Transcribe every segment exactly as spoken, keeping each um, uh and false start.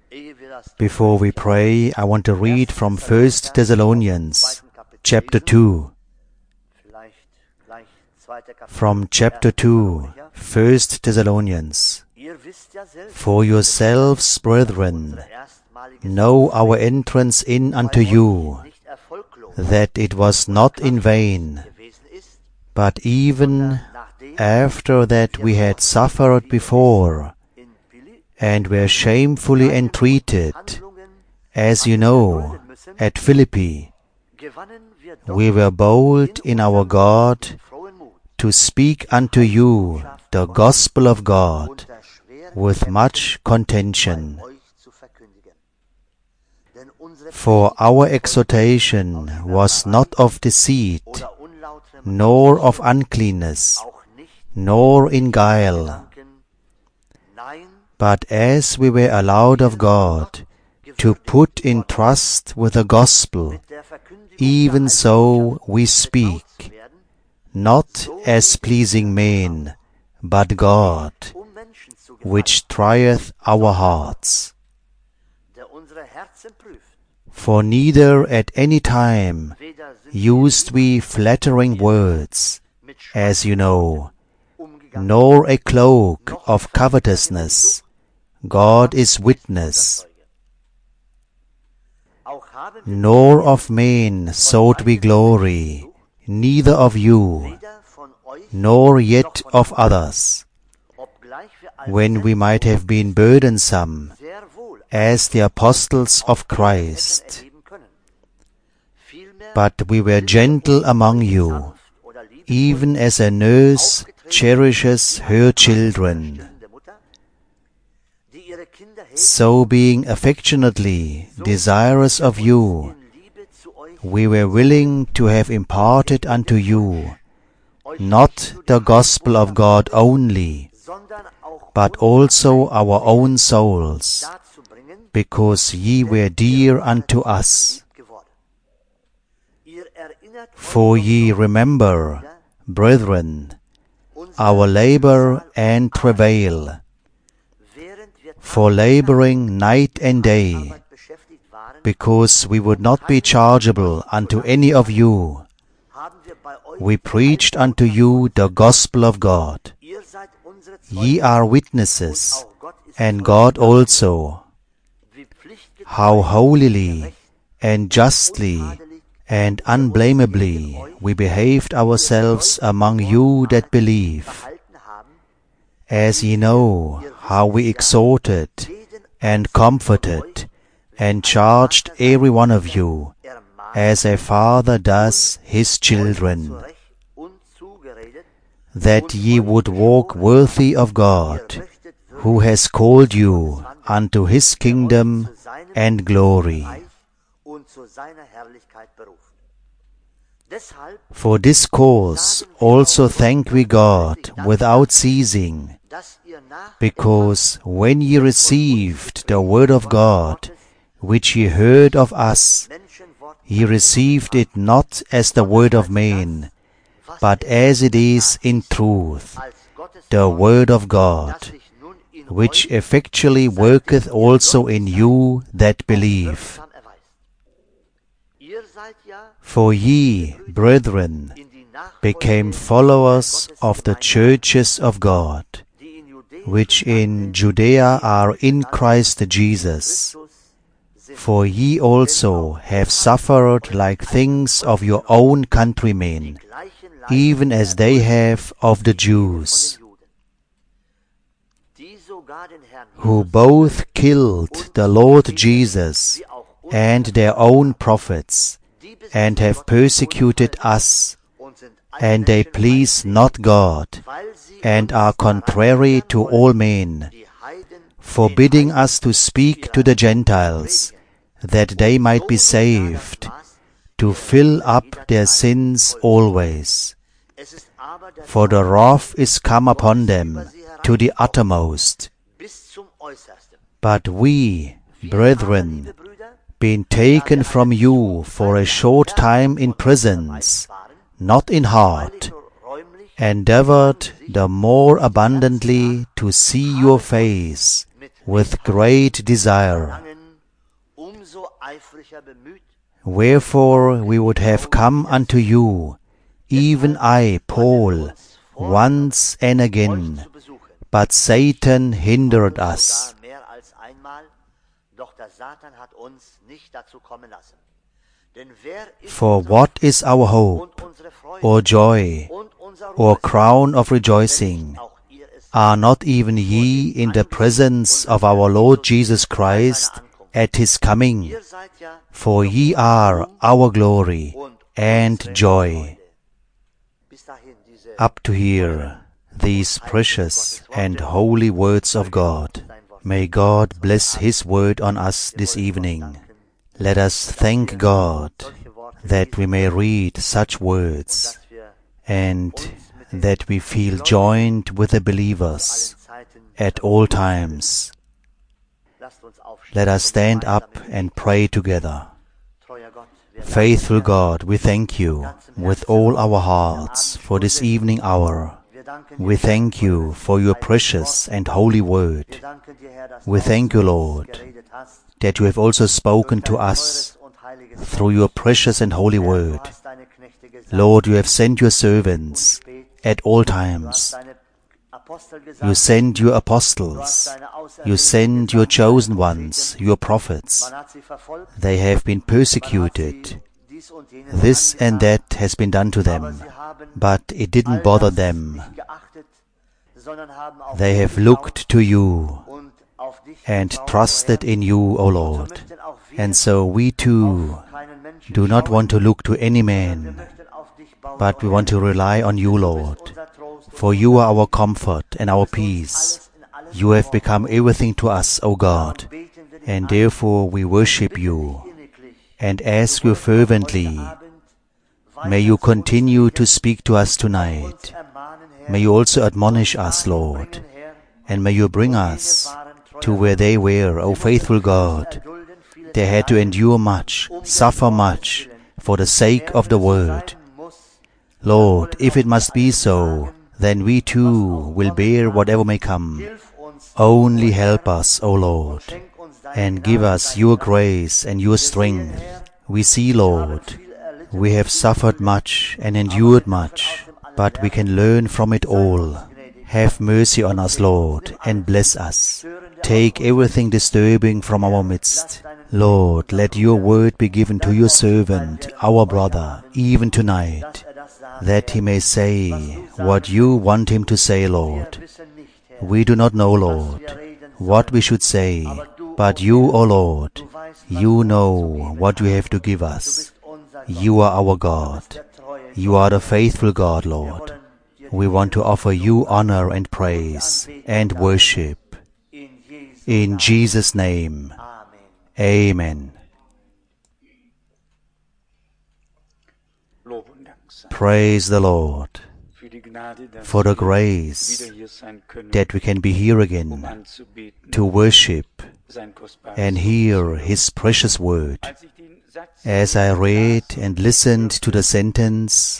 Before we pray, I want to read from First Thessalonians, chapter two. From chapter two, First Thessalonians. For yourselves, brethren, know our entrance in unto you, that it was not in vain, but even after that we had suffered before, and were shamefully entreated, as you know, at Philippi, we were bold in our God to speak unto you the gospel of God with much contention. For our exhortation was not of deceit, nor of uncleanness, nor in guile, but as we were allowed of God to put in trust with the gospel, even so we speak, not as pleasing men, but God, which trieth our hearts. For neither at any time used we flattering words, as you know, nor a cloak of covetousness. God is witness. Nor of men sought we glory, neither of you, nor yet of others, when we might have been burdensome, as the apostles of Christ. But we were gentle among you, even as a nurse cherishes her children. So being affectionately desirous of you, we were willing to have imparted unto you not the gospel of God only, but also our own souls, because ye were dear unto us. For ye remember, brethren, our labor and travail, for laboring night and day, because we would not be chargeable unto any of you, we preached unto you the gospel of God. Ye are witnesses, and God also, how holily and justly and unblameably we behaved ourselves among you that believe, as ye know how we exhorted and comforted and charged every one of you, as a father does his children, that ye would walk worthy of God, who has called you unto his kingdom and glory. For this cause also thank we God without ceasing, because when ye received the word of God, which ye heard of us, ye received it not as the word of men, but as it is in truth, the word of God, which effectually worketh also in you that believe. For ye, brethren, became followers of the churches of God, which in Judea are in Christ Jesus. For ye also have suffered like things of your own countrymen, even as they have of the Jews, who both killed the Lord Jesus and their own prophets, and have persecuted us, and they please not God, and are contrary to all men, forbidding us to speak to the Gentiles, that they might be saved, to fill up their sins always. For the wrath is come upon them to the uttermost. But we, brethren, being taken from you for a short time in prisons, not in heart, endeavored the more abundantly to see your face with great desire. Wherefore we would have come unto you, even I, Paul, once and again, but Satan hindered us. For what is our hope, or joy, or crown of rejoicing? Are not even ye in the presence of our Lord Jesus Christ at His coming? For ye are our glory and joy. Up to here, these precious and holy words of God. May God bless His word on us this evening. Let us thank God that we may read such words and that we feel joined with the believers at all times. Let us stand up and pray together. Faithful God, we thank you with all our hearts for this evening hour. We thank you for your precious and holy word. We thank you, Lord, that you have also spoken to us through your precious and holy word. Lord, you have sent your servants at all times. You send your apostles. You send your chosen ones, your prophets. They have been persecuted. This and that has been done to them, but it didn't bother them. They have looked to you and trusted in you, O Lord. And so we too do not want to look to any man, but we want to rely on you, Lord. For you are our comfort and our peace. You have become everything to us, O God, and therefore we worship you and ask you fervently, may you continue to speak to us tonight. May you also admonish us, Lord, and may you bring us to where they were, O faithful God. They had to endure much, suffer much, for the sake of the word. Lord, if it must be so, then we too will bear whatever may come. Only help us, O Lord, and give us your grace and your strength. We see, Lord, we have suffered much and endured much, but we can learn from it all. Have mercy on us, Lord, and bless us. Take everything disturbing from our midst. Lord, let your word be given to your servant, our brother, even tonight, that he may say what you want him to say, Lord. We do not know, Lord, what we should say, but you, O Lord, you know what you have to give us. You are our God. You are the faithful God, Lord. We want to offer you honor and praise and worship. In Jesus' name, Amen. Praise the Lord for the grace that we can be here again to worship and hear His precious word. As I read and listened to the sentence,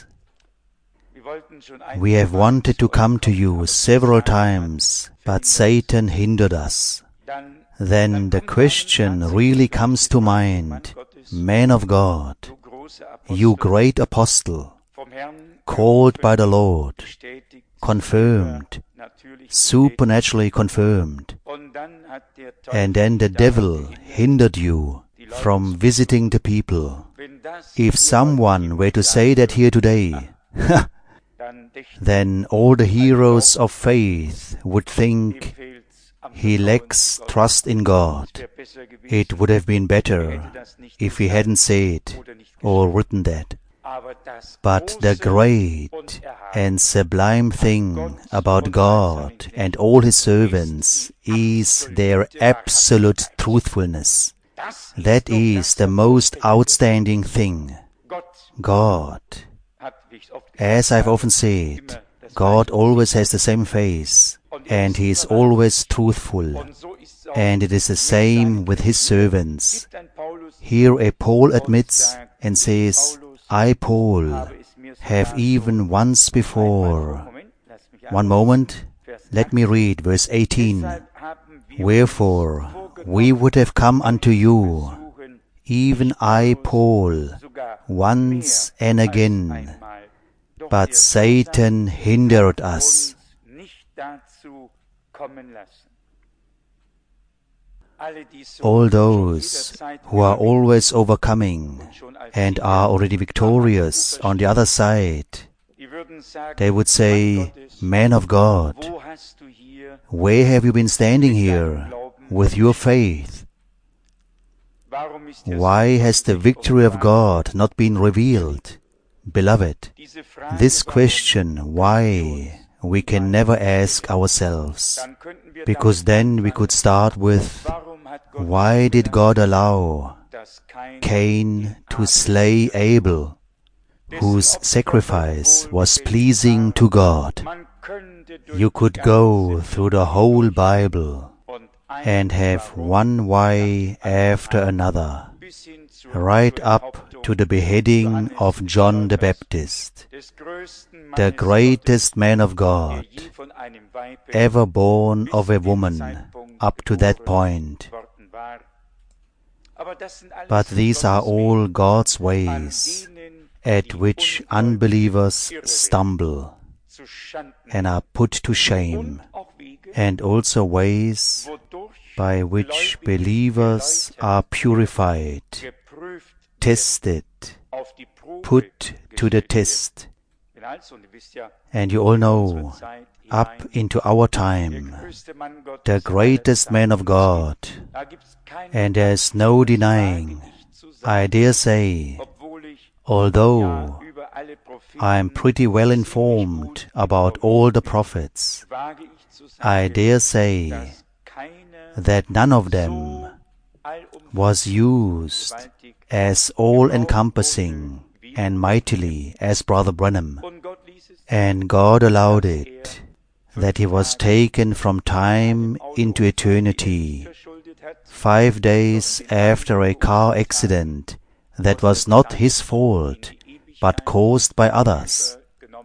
we have wanted to come to you several times, but Satan hindered us. Then the question really comes to mind, man of God, you great apostle, called by the Lord, confirmed, supernaturally confirmed, and then the devil hindered you from visiting the people. If someone were to say that here today, then all the heroes of faith would think he lacks trust in God. It would have been better if he hadn't said or written that. But the great and sublime thing about God and all His servants is their absolute truthfulness. That is the most outstanding thing. God, as I've often said, God always has the same face, and He is always truthful, and it is the same with His servants. Here a Paul admits and says, I, Paul, have even once before. One moment, let me read verse eighteen. Wherefore we would have come unto you, even I, Paul, once and again, but Satan hindered us. All those who are always overcoming and are already victorious on the other side, they would say, "Man of God, where have you been standing here with your faith? Why has the victory of God not been revealed?" Beloved, this question, why, we can never ask ourselves, because then we could start with, why did God allow Cain to slay Abel, whose sacrifice was pleasing to God? You could go through the whole Bible and have one why after another, right up to the beheading of John the Baptist, the greatest man of God, ever born of a woman up to that point. But these are all God's ways at which unbelievers stumble and are put to shame, and also ways by which believers are purified, tested, put to the test. And you all know, up into our time, the greatest man of God, and there's no denying, I dare say, although I'm pretty well informed about all the prophets, I dare say that none of them was used as all-encompassing and mightily as Brother Branham, and God allowed it, that he was taken from time into eternity, five days after a car accident that was not his fault, but caused by others.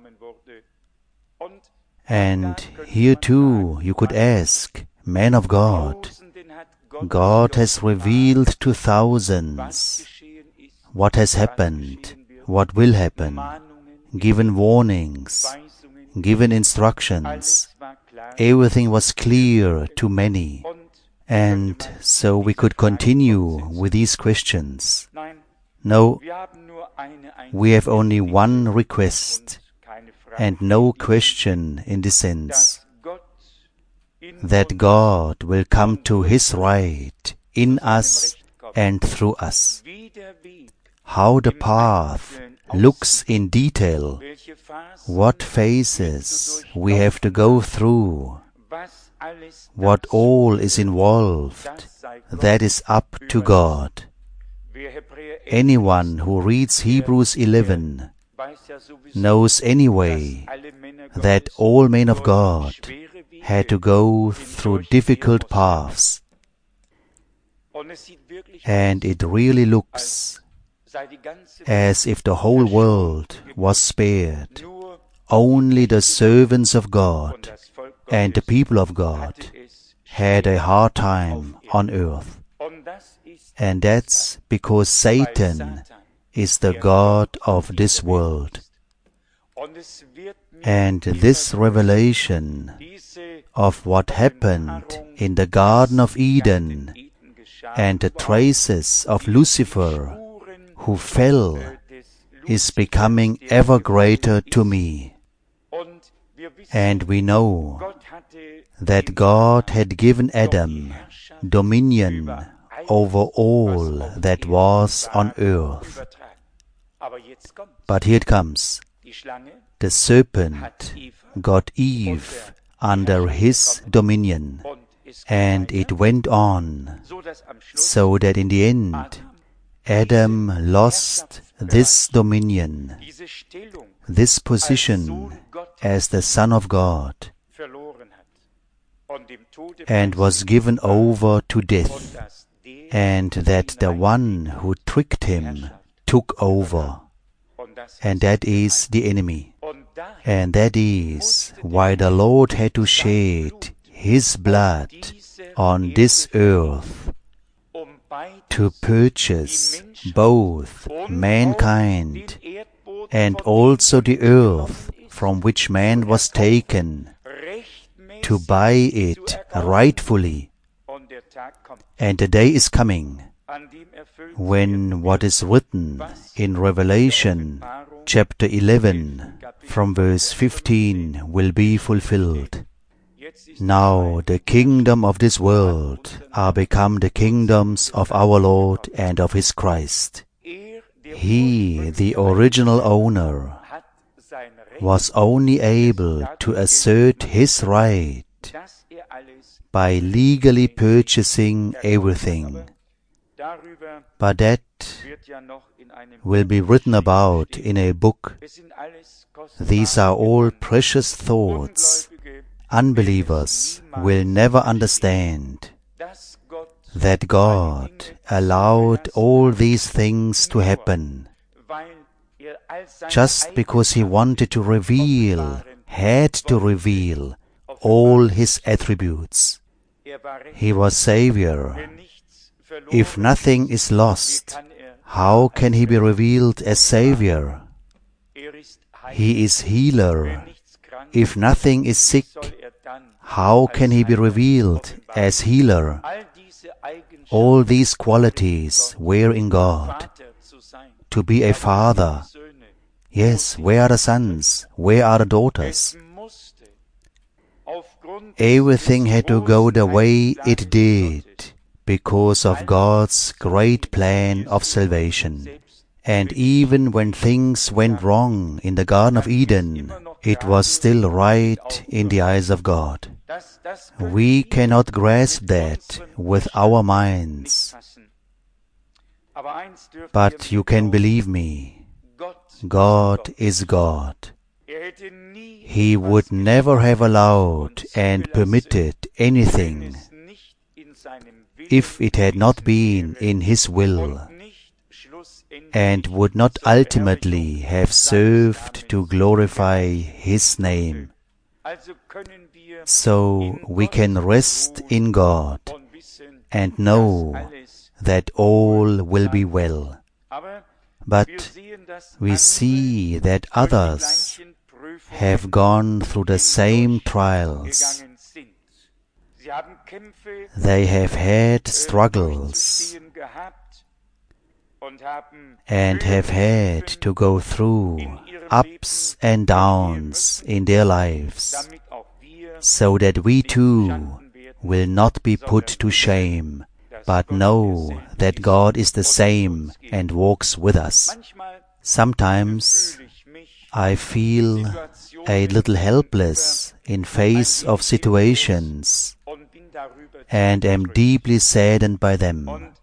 And here too you could ask, man of God, God has revealed to thousands what has happened, what will happen, given warnings, given instructions. Everything was clear to many, and so we could continue with these questions. No, we have only one request, and no question in this sense, that God will come to His right in us and through us. How the path looks in detail, what phases we have to go through, what all is involved, that is up to God. Anyone who reads Hebrews eleven knows anyway that all men of God had to go through difficult paths, and it really looks as if the whole world was spared. Only the servants of God and the people of God had a hard time on earth. And that's because Satan is the God of this world. And this revelation of what happened in the Garden of Eden and the traces of Lucifer who fell is becoming ever greater to me. And we know that God had given Adam dominion over all that was on earth. But here it comes. The serpent got Eve under his dominion, and it went on, so that in the end Adam lost this dominion, this position as the Son of God, and was given over to death, and that the one who tricked him took over, and that is the enemy. And that is why the Lord had to shed His blood on this earth to purchase both mankind and also the earth from which man was taken, to buy it rightfully. And the day is coming when what is written in Revelation chapter eleven from verse fifteen will be fulfilled. Now the kingdom of this world are become the kingdoms of our Lord and of His Christ. He, the original owner, was only able to assert His right by legally purchasing everything. But that will be written about in a book. These are all precious thoughts. Unbelievers will never understand that God allowed all these things to happen just because He wanted to reveal, had to reveal all His attributes. He was Savior. If nothing is lost, how can He be revealed as Savior? He is Healer. If nothing is sick, how can He be revealed as Healer? All these qualities were in God. To be a father. Yes, where are the sons? Where are the daughters? Everything had to go the way it did because of God's great plan of salvation. And even when things went wrong in the Garden of Eden, it was still right in the eyes of God. We cannot grasp that with our minds. But you can believe me, God is God. He would never have allowed and permitted anything if it had not been in His will, and would not ultimately have served to glorify His name. So we can rest in God and know that all will be well. But we see that others have gone through the same trials. They have had struggles and have had to go through ups and downs in their lives, so that we too will not be put to shame, but know that God is the same and walks with us. Sometimes I feel a little helpless in face of situations and am deeply saddened by them.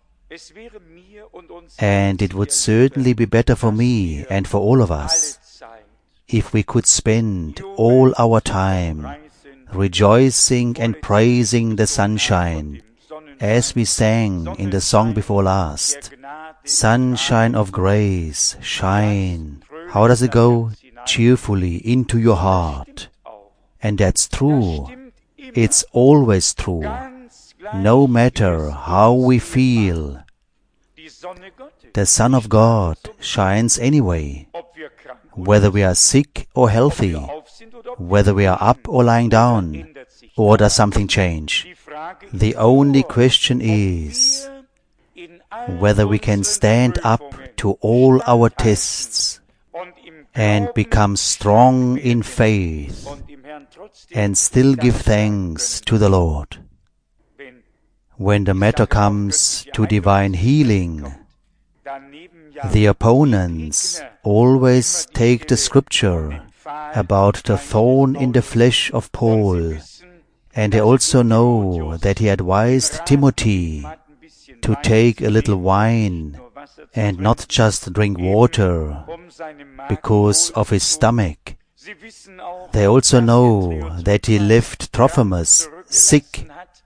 And it would certainly be better for me and for all of us if we could spend all our time rejoicing and praising the sunshine, as we sang in the song before last. Sunshine of grace, shine. How does it go? Cheerfully into your heart. And that's true. It's always true. No matter how we feel, the Son of God shines anyway. Whether we are sick or healthy, whether we are up or lying down, or does something change? The only question is whether we can stand up to all our tests and become strong in faith and still give thanks to the Lord. When the matter comes to divine healing, the opponents always take the scripture about the thorn in the flesh of Paul, and they also know that he advised Timothy to take a little wine and not just drink water because of his stomach. They also know that he left Trophimus sick,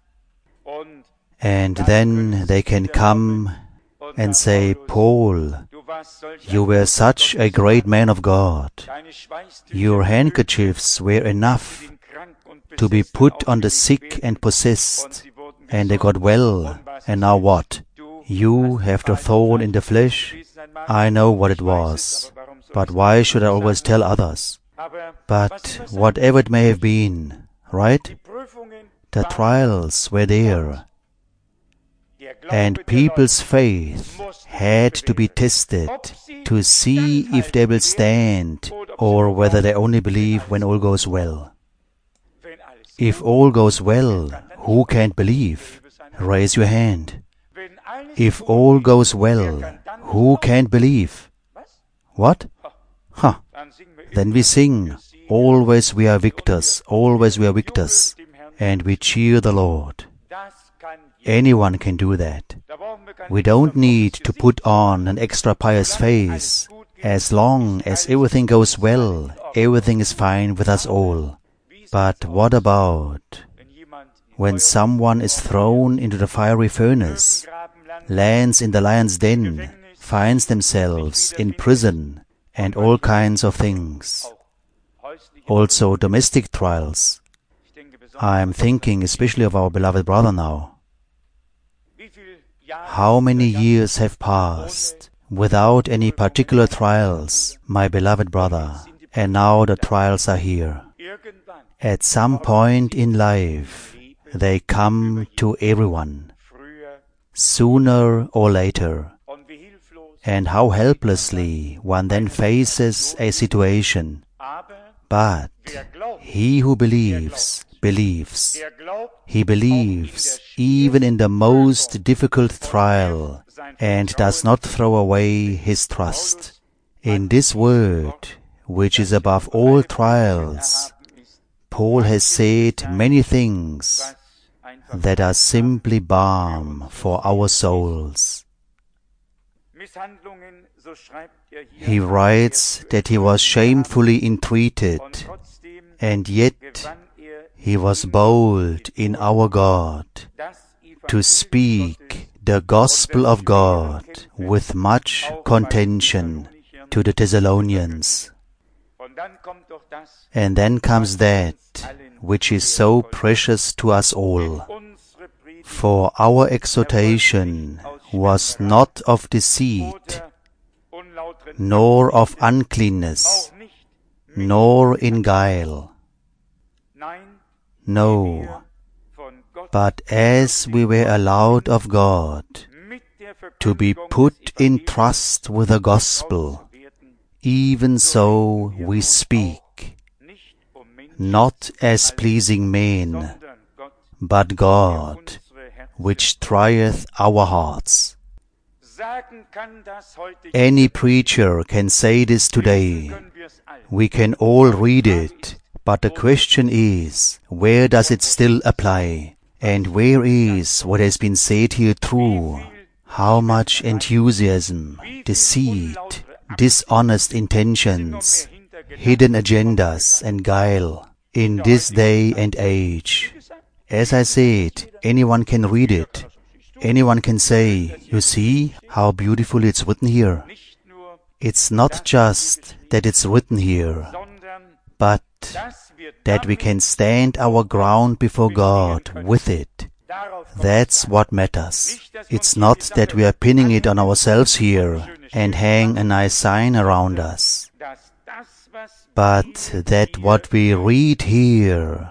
and then they can come and say, Paul, you were such a great man of God. Your handkerchiefs were enough to be put on the sick and possessed, and they got well. And now what? You have the thorn in the flesh? I know what it was. But why should I always tell others? But whatever it may have been, right? The trials were there. And people's faith had to be tested to see if they will stand or whether they only believe when all goes well. If all goes well, who can't believe? Raise your hand. If all goes well, who can't believe? What? Huh. Then we sing, always we are victors, always we are victors, and we cheer the Lord. Anyone can do that. We don't need to put on an extra pious face. As long as everything goes well, everything is fine with us all. But what about when someone is thrown into the fiery furnace, lands in the lion's den, finds themselves in prison, and all kinds of things? Also domestic trials. I am thinking especially of our beloved brother now. How many years have passed without any particular trials, my beloved brother, and now the trials are here. At some point in life, they come to everyone, sooner or later. And how helplessly one then faces a situation. But he who believes, believes. He believes even in the most difficult trial and does not throw away his trust in this word, which is above all trials. Paul has said many things that are simply balm for our souls. He writes that he was shamefully entreated, and yet he was bold in our God to speak the gospel of God with much contention to the Thessalonians. And then comes that which is so precious to us all. For our exhortation was not of deceit, nor of uncleanness, nor in guile. No, but as we were allowed of God to be put in trust with the gospel, even so we speak, not as pleasing men, but God, which trieth our hearts. Any preacher can say this today. We can all read it, but the question is, where does it still apply? And where is what has been said here true? How much enthusiasm, deceit, dishonest intentions, hidden agendas and guile in this day and age. As I said, anyone can read it. Anyone can say, you see how beautiful it's written here. It's not just that it's written here, but that we can stand our ground before God with it. That's what matters. It's not that we are pinning it on ourselves here and hang a nice sign around us, but that what we read here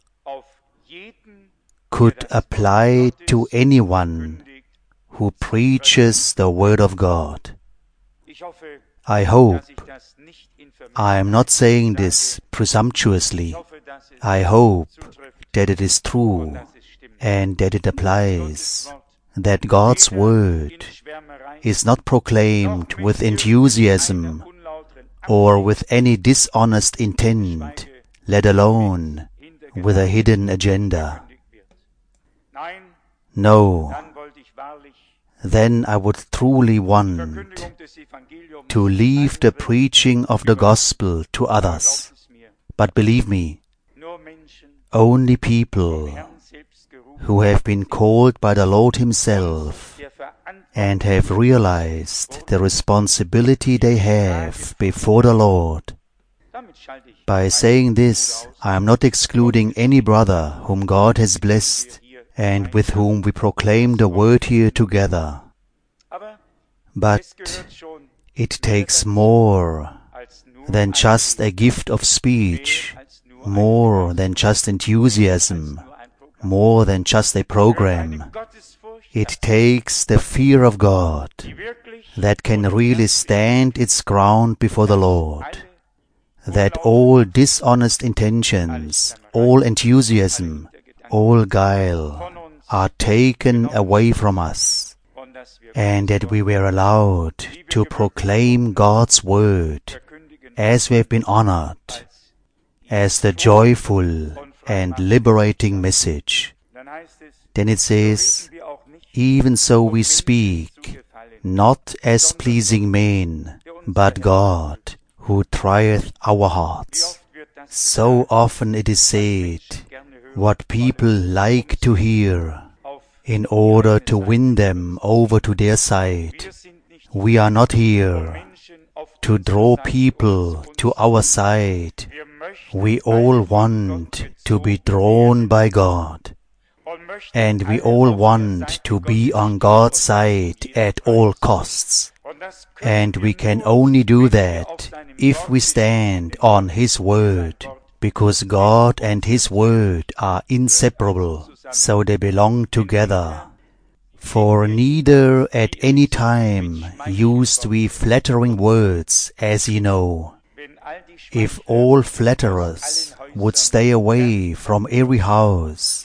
could apply to anyone who preaches the Word of God. I hope, I am not saying this presumptuously, I hope that it is true and that it applies, that God's Word is not proclaimed with enthusiasm or with any dishonest intent, let alone with a hidden agenda. No, then I would truly want to leave the preaching of the gospel to others. But believe me, only people who have been called by the Lord Himself and have realized the responsibility they have before the Lord. By saying this, I am not excluding any brother whom God has blessed and with whom we proclaim the word here together. But it takes more than just a gift of speech, more than just enthusiasm, more than just a program. It takes the fear of God that can really stand its ground before the Lord, that all dishonest intentions, all enthusiasm, all guile are taken away from us, and that we were allowed to proclaim God's word as we have been honored, as the joyful and liberating message. Then it says, even so we speak, not as pleasing men, but God, who trieth our hearts. So often it is said what people like to hear in order to win them over to their side. We are not here to draw people to our side. We all want to be drawn by God, and we all want to be on God's side at all costs. And we can only do that if we stand on His Word, because God and His Word are inseparable, so they belong together. For neither at any time used we flattering words, as ye know. If all flatterers would stay away from every house,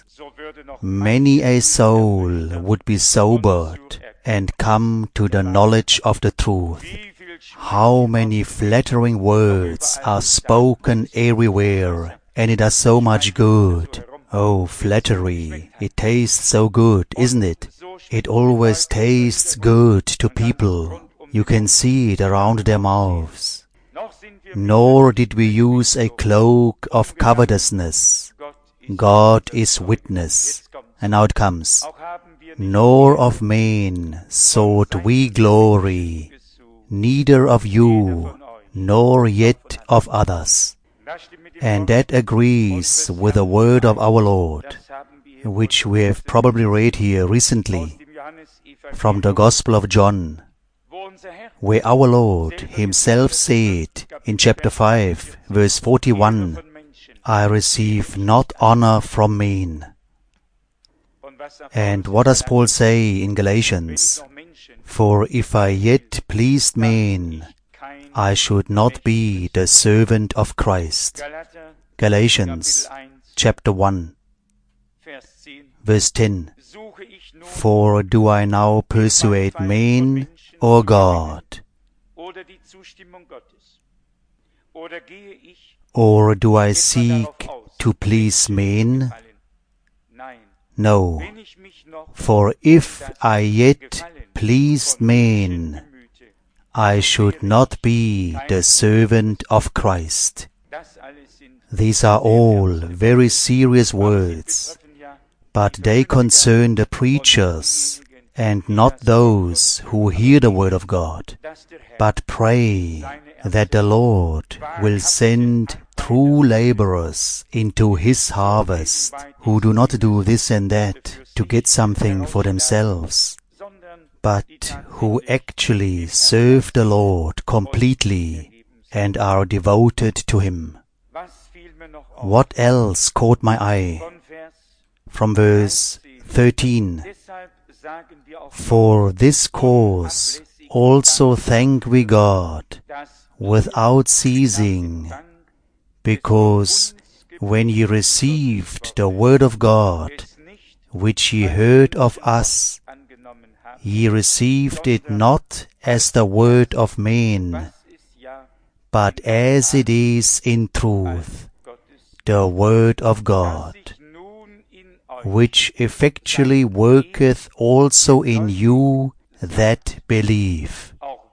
many a soul would be sobered and come to the knowledge of the truth. How many flattering words are spoken everywhere, and it does so much good. Oh, flattery, it tastes so good, isn't it? It always tastes good to people. You can see it around their mouths. Nor did we use a cloak of covetousness. God is witness. And now it comes. Nor of men sought we glory, neither of you, nor yet of others. And that agrees with the word of our Lord, which we have probably read here recently from the Gospel of John, where our Lord Himself said in chapter five, verse forty-one, I receive not honor from men. And what does Paul say in Galatians? For if I yet pleased men, I should not be the servant of Christ. Galatians chapter one, verse ten. For do I now persuade men or God? Or do I seek to please men? No, for if I yet pleased men, I should not be the servant of Christ. These are all very serious words, but they concern the preachers and not those who hear the word of God. But pray that the Lord will send true laborers into His harvest, who do not do this and that to get something for themselves, but who actually serve the Lord completely and are devoted to Him. What else caught my eye? From verse thirteen, for this cause also thank we God without ceasing, because when ye received the word of God, which ye heard of us, ye received it not as the word of men, but as it is in truth, the word of God, which effectually worketh also in you that believe.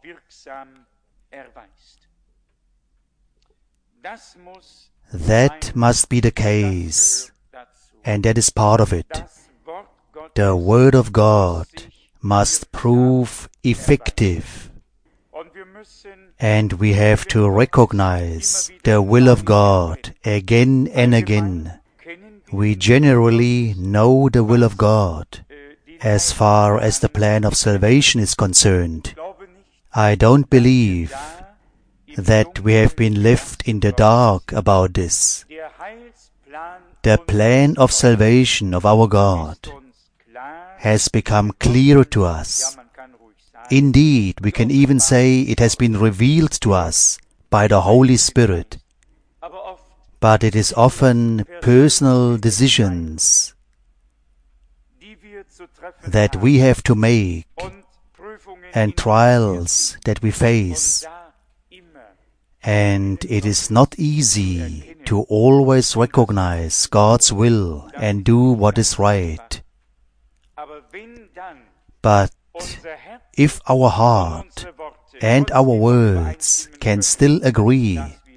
That must be the case, and that is part of it. The Word of God must prove effective, and we have to recognize the will of God again and again. we generally know the will of God as far as the plan of salvation is concerned. I don't believe that we have been left in the dark about this. The plan of salvation of our God has become clear to us. Indeed, we can even say it has been revealed to us by the Holy Spirit. But it is often personal decisions that we have to make and trials that we face. And it is not easy to always recognize God's will and do what is right. But if our heart and our words can still agree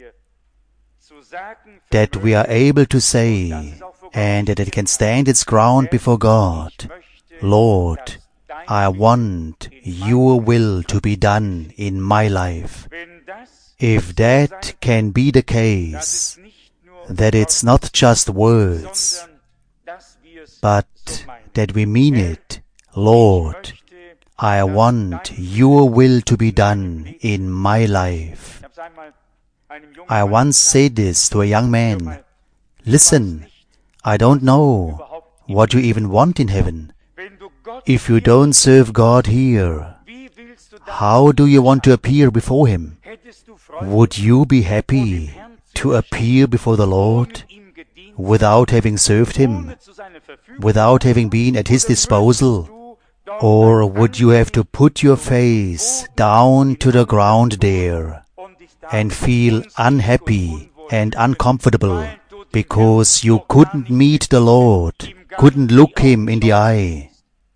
that we are able to say, and that it can stand its ground before God, Lord, I want your will to be done in my life. If that can be the case, that it's not just words, but that we mean it, Lord, I want your will to be done in my life. I once said this to a young man, listen, I don't know what you even want in heaven. If you don't serve God here, how do you want to appear before Him? Would you be happy to appear before the Lord without having served Him, without having been at His disposal? Or would you have to put your face down to the ground there and feel unhappy and uncomfortable because you couldn't meet the Lord, couldn't look Him in the eye?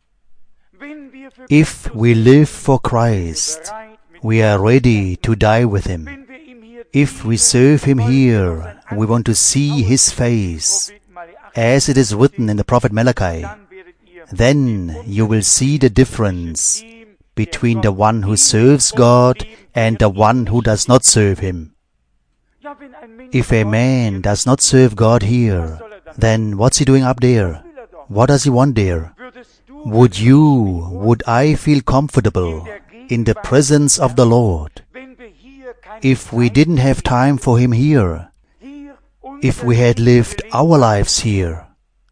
If we live for Christ, we are ready to die with Him. If we serve Him here, we want to see His face, as it is written in the prophet Malachi. Then you will see the difference between the one who serves God and the one who does not serve Him. If a man does not serve God here, then what's he doing up there? What does he want there? Would you, would I feel comfortable in the presence of the Lord if we didn't have time for Him here, if we had lived our lives here?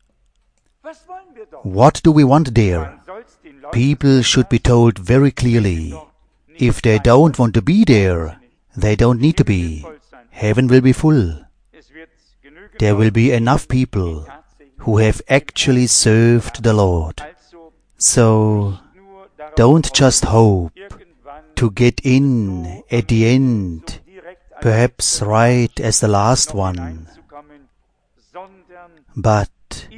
What do we want there? People should be told very clearly, if they don't want to be there, they don't need to be. Heaven will be full. There will be enough people who have actually served the Lord. So, don't just hope to get in at the end, perhaps right as the last one, but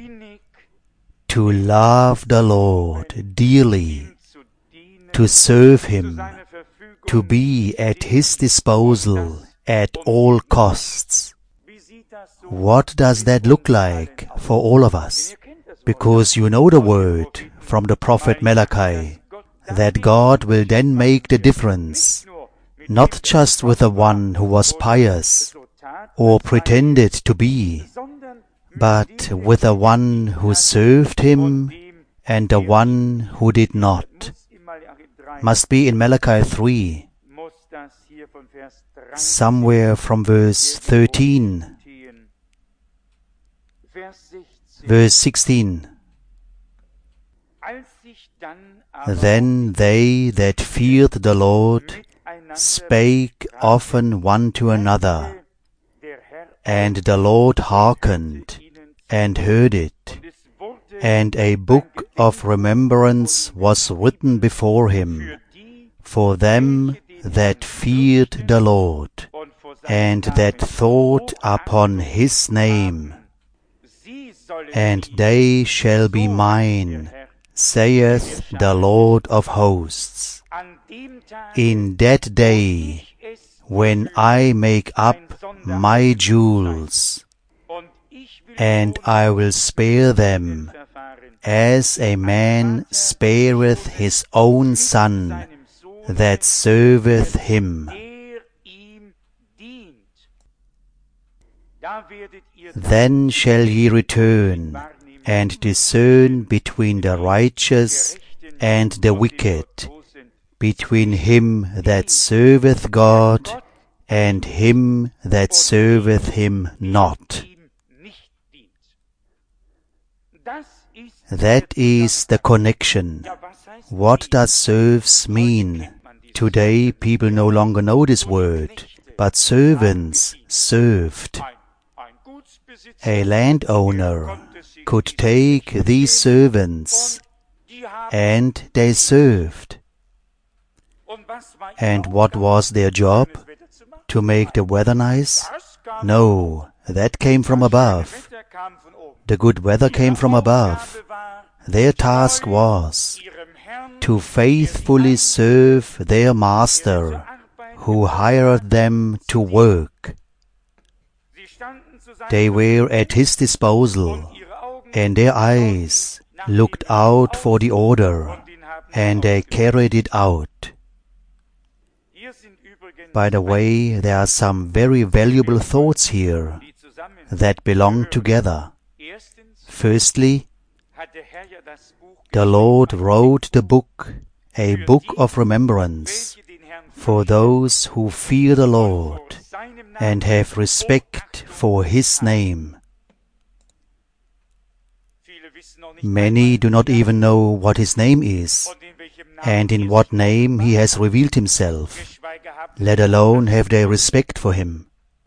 to love the Lord dearly, to serve Him, to be at His disposal at all costs. What does that look like for all of us? Because you know the word from the prophet Malachi, that God will then make the difference, not just with the one who was pious or pretended to be, but with the one who served Him and the one who did not. Must be in Malachi three, somewhere from verse thirteen, verse sixteen. Then they that feared the Lord spake often one to another, and the Lord hearkened and heard it, and a book of remembrance was written before Him, for them that feared the Lord, and that thought upon His name. And they shall be mine, saith the Lord of hosts, in that day when I make up my jewels, and I will spare them, as a man spareth his own son that serveth him. Then shall ye return, and discern between the righteous and the wicked, between him that serveth God and him that serveth him not. That is the connection. What does serves mean? Today people no longer know this word, but servants served. A landowner could take these servants, and they served. And what was their job? To make the weather nice? No, that came from above. The good weather came from above. Their task was to faithfully serve their master, who hired them to work. They were at his disposal, and their eyes looked out for the order, and they carried it out. By the way, there are some very valuable thoughts here that belong together. Firstly, the Lord wrote the book, a book of remembrance, for those who fear the Lord and have respect for His name. Many do not even know what His name is, and in what name He has revealed Himself, let alone have they respect for Him.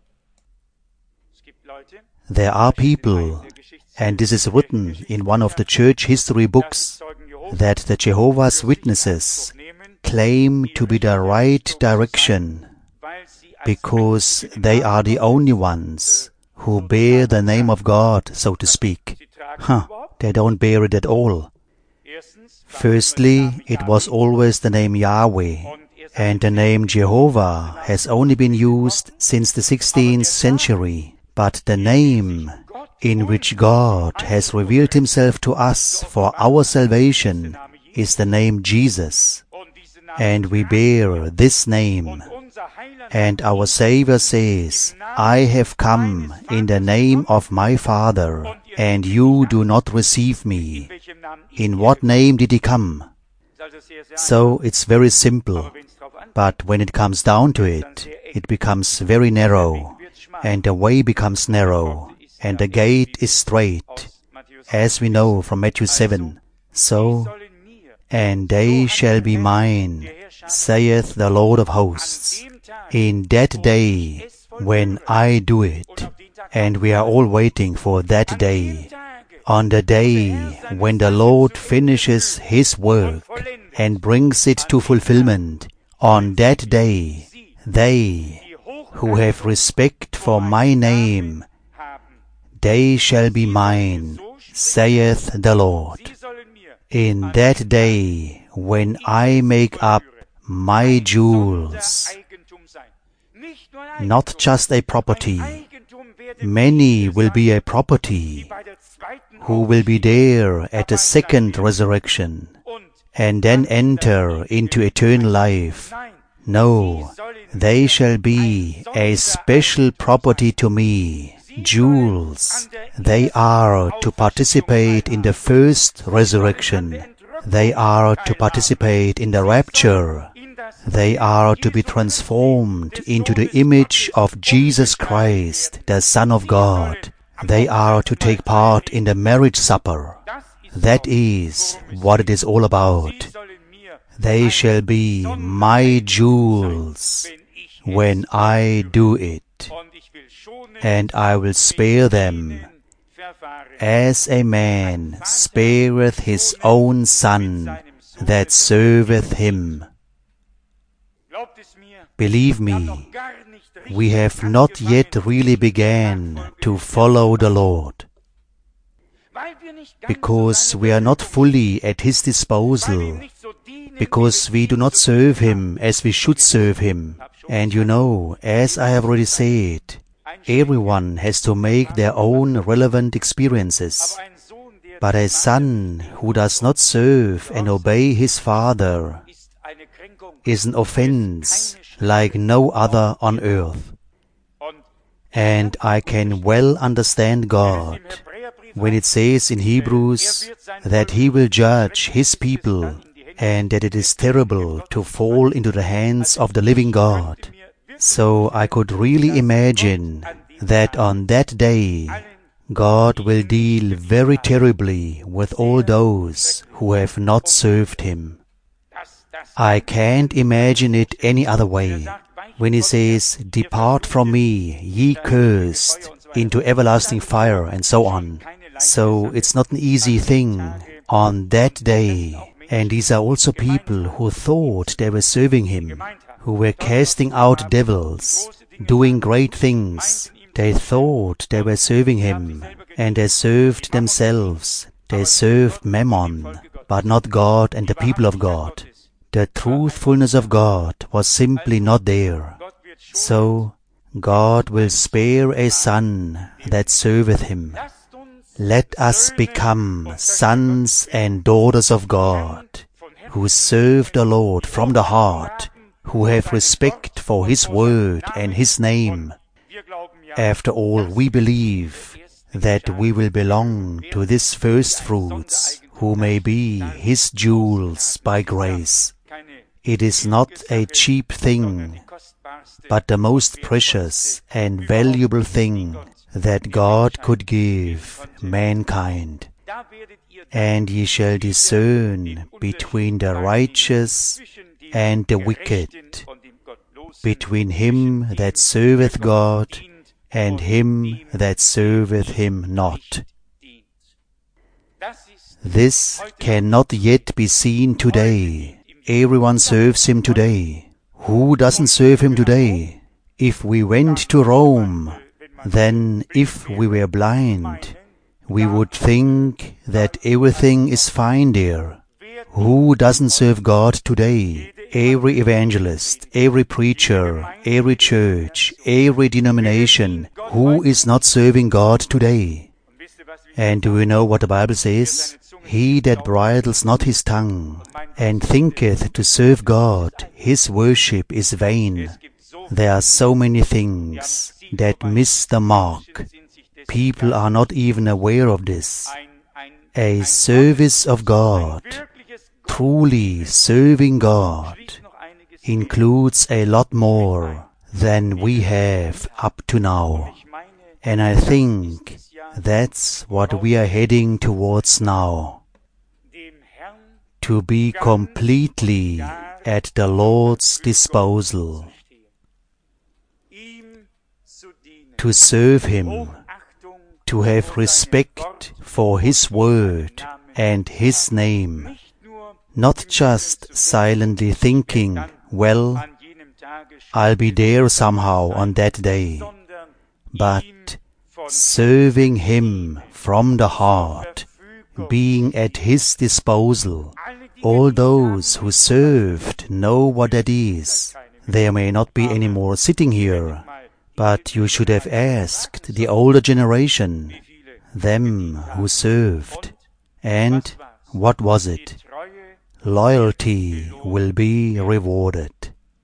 There are people, and this is written in one of the church history books, that the Jehovah's Witnesses claim to be the right direction, because they are the only ones who bear the name of God, so to speak. Huh, they don't bear it at all. Firstly, it was always the name Yahweh, and the name Jehovah has only been used since the sixteenth century. But the name in which God has revealed Himself to us for our salvation is the name Jesus. And we bear this name. And our Savior says, I have come in the name of my Father, and you do not receive me. In what name did He come? So it's very simple. But when it comes down to it, it becomes very narrow, and the way becomes narrow, and the gate is straight, as we know from Matthew seven. So, and they shall be mine, saith the Lord of hosts, in that day when I do it. And we are all waiting for that day. On the day when the Lord finishes His work and brings it to fulfillment, on that day, they who have respect for my name, they shall be mine, saith the Lord. In that day, when I make up my jewels, not just a property, many will be a property, who will be there at the second resurrection, and then enter into eternal life. No, they shall be a special property to me, jewels. They are to participate in the first resurrection. They are to participate in the rapture. They are to be transformed into the image of Jesus Christ, the Son of God. They are to take part in the marriage supper. That is what it is all about. They shall be my jewels when I do it, and I will spare them, as a man spareth his own son that serveth him. Believe me, we have not yet really began to follow the Lord, because we are not fully at His disposal, because we do not serve Him as we should serve Him. And you know, as I have already said, everyone has to make their own relevant experiences. But a son who does not serve and obey his father is an offense like no other on earth. And I can well understand God when it says in Hebrews that He will judge His people and that it is terrible to fall into the hands of the living God. So I could really imagine that on that day God will deal very terribly with all those who have not served Him. I can't imagine it any other way. When He says, "Depart from me, ye cursed, into everlasting fire," and so on. So it's not an easy thing on that day. And these are also people who thought they were serving Him, who were casting out devils, doing great things. They thought they were serving Him, and they served themselves. They served Mammon, but not God and the people of God. The truthfulness of God was simply not there. So God will spare a son that serveth Him. Let us become sons and daughters of God, who serve the Lord from the heart, who have respect for His word and His name. After all, we believe that we will belong to this first fruits, who may be His jewels by grace. It is not a cheap thing, but the most precious and valuable thing that God could give mankind. And ye shall discern between the righteous and the wicked, between him that serveth God and him that serveth Him not. This cannot yet be seen today. Everyone serves Him today. Who doesn't serve Him today? If we went to Rome, then if we were blind, we would think that everything is fine there. Who doesn't serve God today? Every evangelist, every preacher, every church, every denomination. Who is not serving God today? And do you know what the Bible says? He that bridles not his tongue, and thinketh to serve God, his worship is vain. There are so many things that miss the mark. People are not even aware of this. A service of God, truly serving God, includes a lot more than we have up to now. And I think that's what we are heading towards now. To be completely at the Lord's disposal. To serve Him. To have respect for His word and His name. Not just silently thinking, well, I'll be there somehow on that day, but serving Him from the heart, being at His disposal. All those who served know what that is. There may not be any more sitting here, but you should have asked the older generation, them who served. And what was it? Loyalty will be rewarded.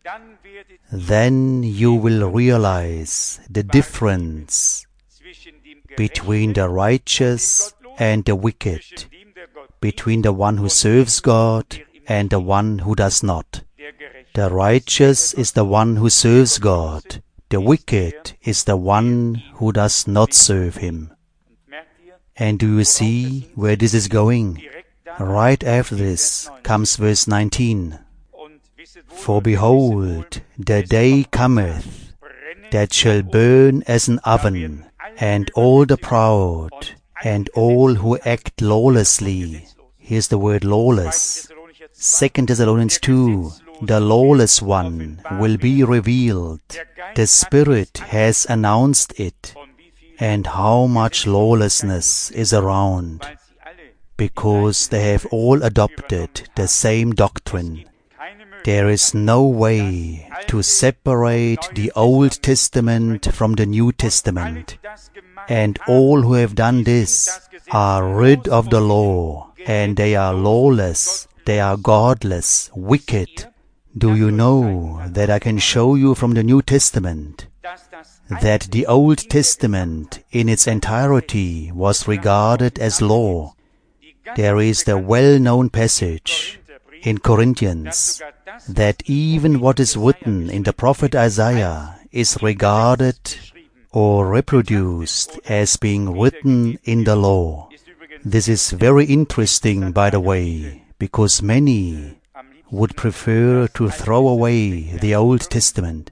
Then you will realize the difference between the righteous and the wicked, between the one who serves God and the one who does not. The righteous is the one who serves God. The wicked is the one who does not serve Him. And do you see where this is going? Right after this comes verse nineteen. For behold, the day cometh that shall burn as an oven, and all the proud, and all who act lawlessly. Here's the word lawless. Second Thessalonians two. The lawless one will be revealed. The Spirit has announced it. And how much lawlessness is around, because they have all adopted the same doctrine. There is no way to separate the Old Testament from the New Testament. And all who have done this are rid of the law, and they are lawless, they are godless, wicked. Do you know that I can show you from the New Testament that the Old Testament in its entirety was regarded as law. There is the well-known passage in Corinthians that even what is written in the prophet Isaiah is regarded or reproduced as being written in the law. This is very interesting, by the way, because many would prefer to throw away the Old Testament.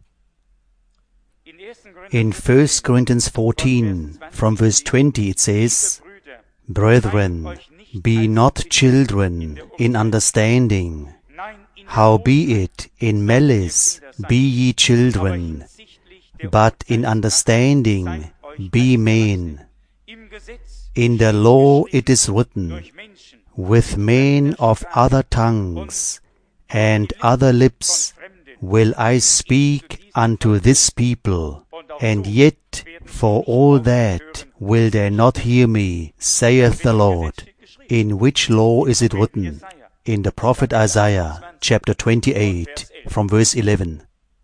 In First Corinthians fourteen, from verse twenty, it says, "Brethren, be not children in understanding, howbeit in malice be ye children, but in understanding be men. In the law it is written, with men of other tongues and other lips will I speak unto this people, and yet for all that will they not hear me, saith the Lord." In which law is it written? In the prophet Isaiah, chapter twenty-eight, from verse eleven.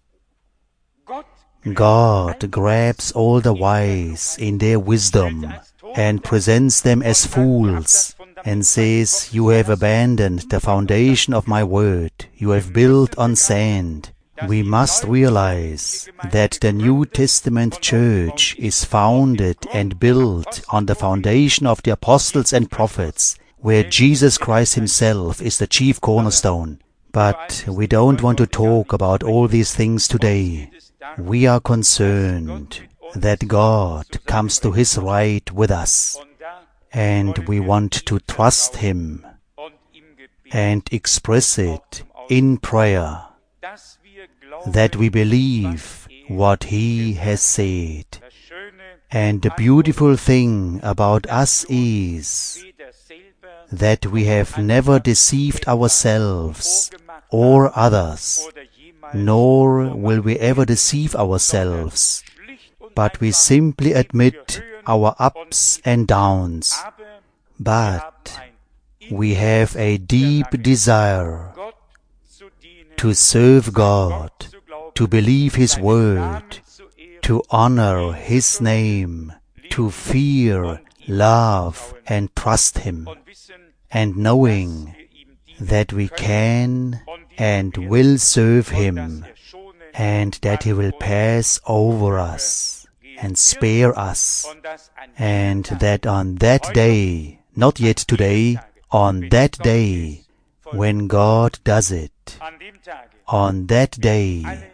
God grabs all the wise in their wisdom and presents them as fools and says, "You have abandoned the foundation of my word. You have built on sand." We must realize that the New Testament church is founded and built on the foundation of the apostles and prophets, where Jesus Christ himself is the chief cornerstone. But we don't want to talk about all these things today. We are concerned that God comes to his right with us, and we want to trust him and express it in prayer, that we believe what he has said. And the beautiful thing about us is that we have never deceived ourselves or others, nor will we ever deceive ourselves, but we simply admit our ups and downs. But we have a deep desire to serve God, to believe his word, to honor his name, to fear, love, and trust him, and knowing that we can and will serve him, and that he will pass over us and spare us, and that on that day, not yet today, on that day, when God does it, on that day,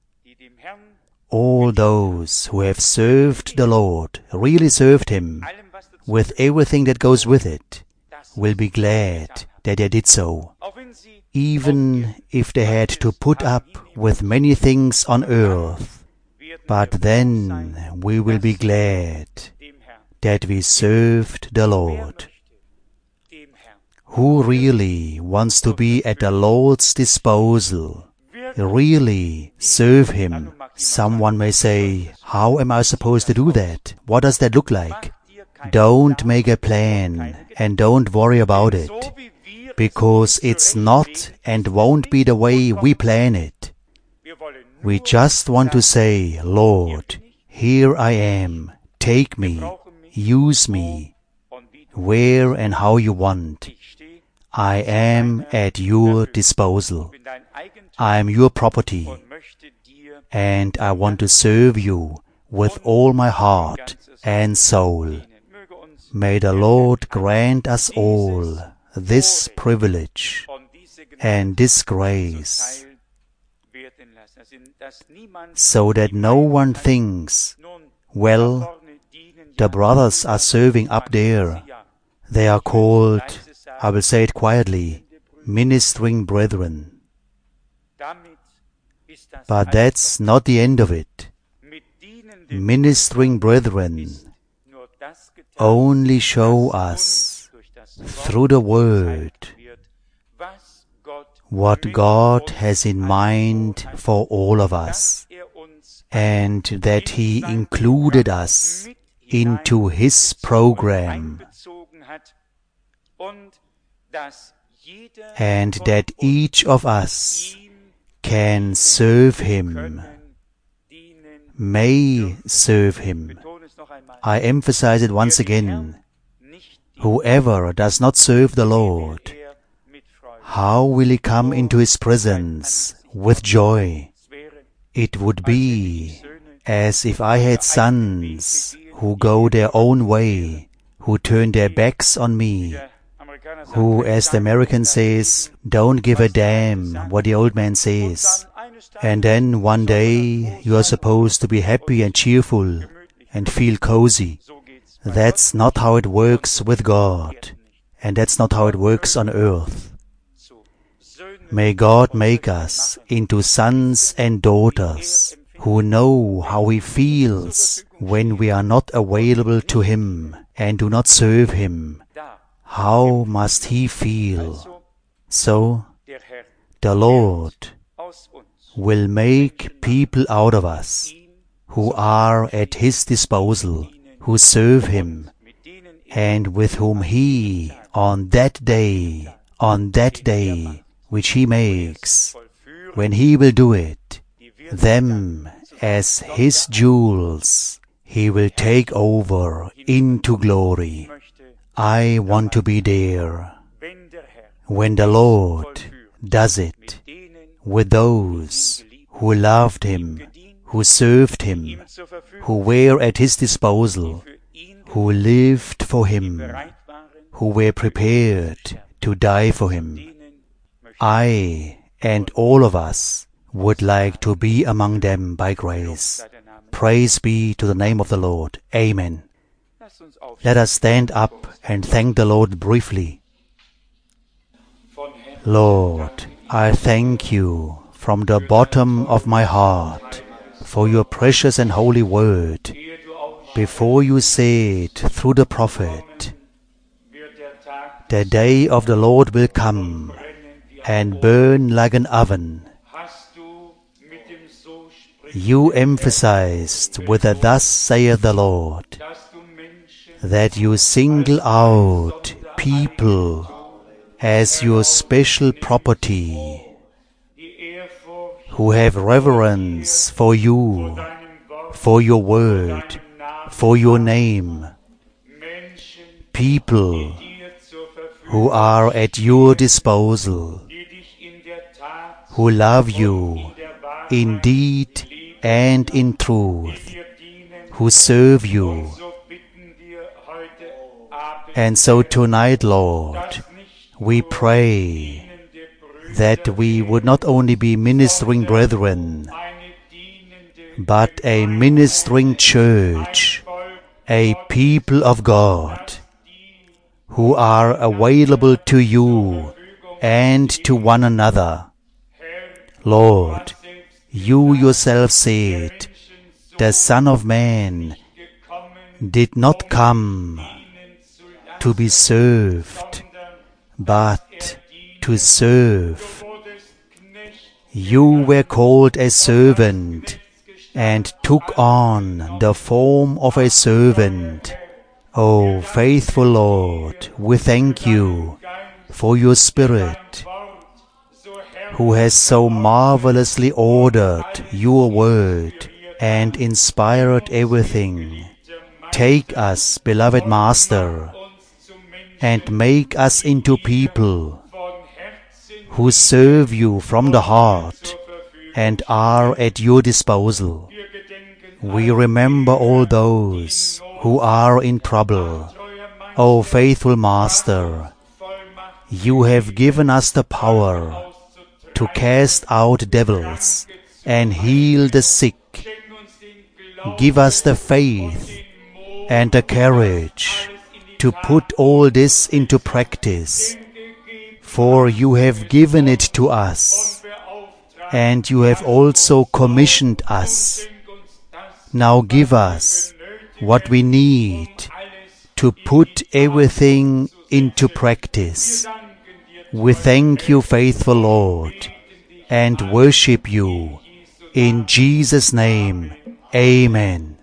all those who have served the Lord, really served him, with everything that goes with it, will be glad that they did so, even if they had to put up with many things on earth. But then we will be glad that we served the Lord. Who really wants to be at the Lord's disposal, really serve him? Someone may say, "How am I supposed to do that? What does that look like?" Don't make a plan and don't worry about it, because it's not and won't be the way we plan it. We just want to say, "Lord, here I am. Take me, use me, where and how you want. I am at your disposal. I am your property, and I want to serve you with all my heart and soul." May the Lord grant us all this privilege and this grace, so that no one thinks, "Well, the brothers are serving up there. They are called," I will say it quietly, "ministering brethren." But that's not the end of it. Ministering brethren only show us through the Word what God has in mind for all of us, and that He included us into His program, and that each of us can serve Him. may serve Him. I emphasize it once again. Whoever does not serve the Lord, how will he come into His presence with joy? It would be as if I had sons who go their own way, who turn their backs on me, who, as the American says, don't give a damn what the old man says. And then one day you are supposed to be happy and cheerful and feel cozy. That's not how it works with God, and that's not how it works on earth. May God make us into sons and daughters who know how He feels when we are not available to Him and do not serve Him. How must He feel? So, the Lord will make people out of us who are at His disposal, who serve Him, and with whom He, on that day, on that day, which He makes, when He will do it, them as His jewels, He will take over into glory. I want to be there when the Lord does it with those who loved Him, who served Him, who were at His disposal, who lived for Him, who were prepared to die for Him. I and all of us would like to be among them by grace. Praise be to the name of the Lord. Amen. Let us stand up and thank the Lord briefly. Lord, I thank You from the bottom of my heart for Your precious and holy word. Before You said through the prophet, the day of the Lord will come and burn like an oven. You emphasized with a "Thus saith the Lord," that You single out people as Your special property, who have reverence for You, for Your word, for Your name. People who are at Your disposal, who love You in deed and in truth, who serve You. And so tonight, Lord, we pray that we would not only be ministering brethren, but a ministering church, a people of God, who are available to You and to one another. Lord, You Yourself said, the Son of Man did not come to be served, but to serve. You were called a servant and took on the form of a servant. O faithful Lord, we thank You for Your Spirit, who has so marvelously ordered Your word and inspired everything. Take us, beloved Master, and make us into people who serve You from the heart and are at Your disposal. We remember all those who are in trouble. O faithful Master, You have given us the power to cast out devils and heal the sick. Give us the faith and the courage to put all this into practice, for You have given it to us, and You have also commissioned us. Now give us what we need to put everything into practice. We thank You, faithful Lord, and worship You. In Jesus' name, Amen.